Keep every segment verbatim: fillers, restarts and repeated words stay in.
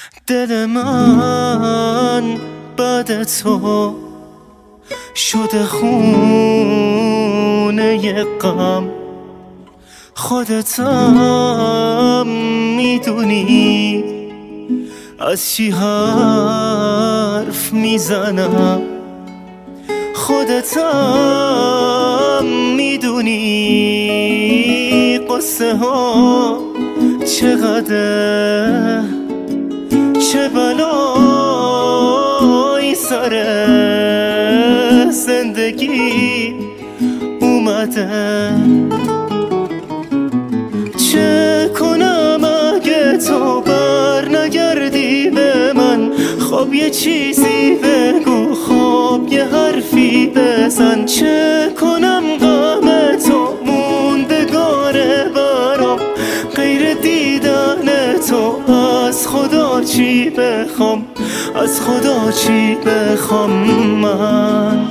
دل من بعد تو شده خونه غم، خودتم میدونی از چی حرف میزنم، خودتم میدونی قصه ها چقدر، چه بلایی سر زندگی اومده. چه کنم اگه تو بر نگردی به من؟ خب یه چیزی بگو، خب یه حرفی بزن. چه کنم غم تو موندگاره برام، غیر دیدن تو از خدا چی بخوام، از خدا چی بخوام من؟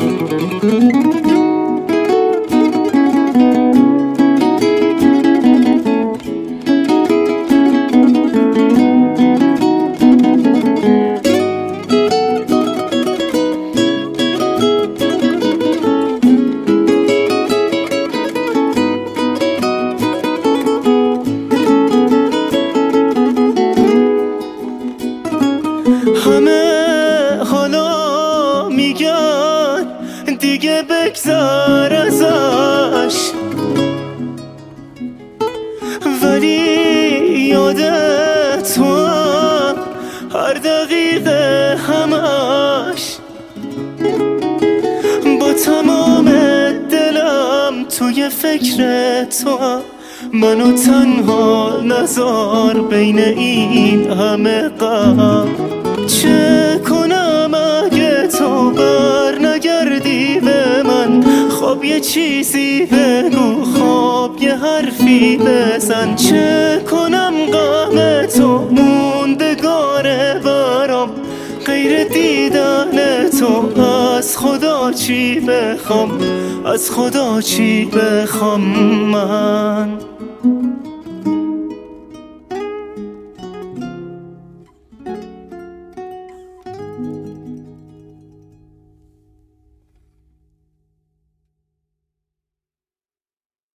همه حالا میگن دیگه بگذر ازش، ولی یادت تو هم هر دقیقه همش، با تمام دلم توی فکر تو هم. منو تنها نذار بین این همه غم. چه کنم اگه تو بر نگردی به من؟ خب یه چیزی بگو، خب یه حرفی بزن. چه کنم غم تو موندگاره برام، غیر دیدن تو از خدا چی بخوام، از خدا چی بخوام من؟